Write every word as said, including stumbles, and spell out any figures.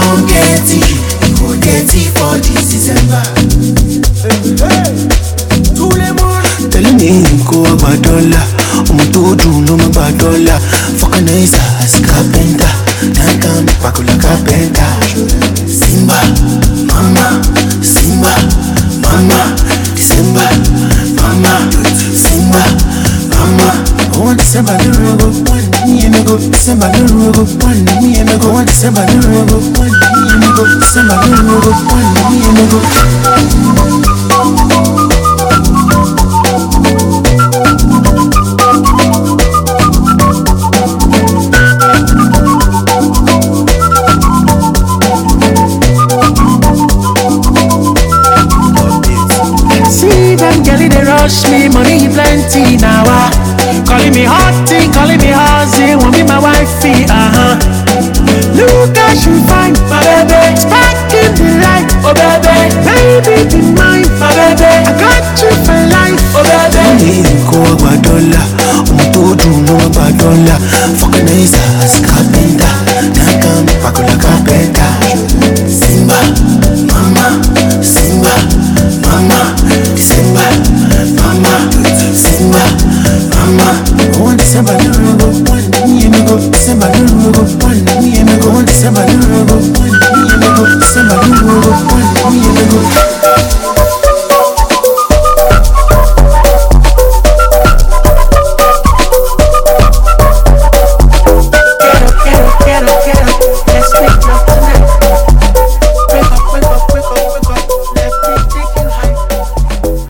won't get it, you go get it for this December. Tell me go about dollar, I'm to do no my dollar. Vulcanizer as carpenter, can't come back like carpenter. Simba, mama, Simba, mama, December, mama, Simba, mama. Oh, December the rogo, one me and me go. December the rogo, one me and me go. One December the rogo, one me and me go. December the rogo, one me and me go. Rush me, money plenty now. Uh. Calling me hottie, calling me huzzy, want be my wifey, uh-huh. Look how she fine, my baby. Sparking the light, oh baby. Baby be mine, my baby. I got you for life, oh baby. Go about dollar, I'm to do no about dollar. Vulcanizer as carpenter, can't come back like carpenter. Simba, mama, Simba, mama, Simba. Mama, Simba, mama. Oh, December the rogo, one me and me go. December the rogo, one me and me go. December the rogo, one me and me go. December the rogo, one me and me go.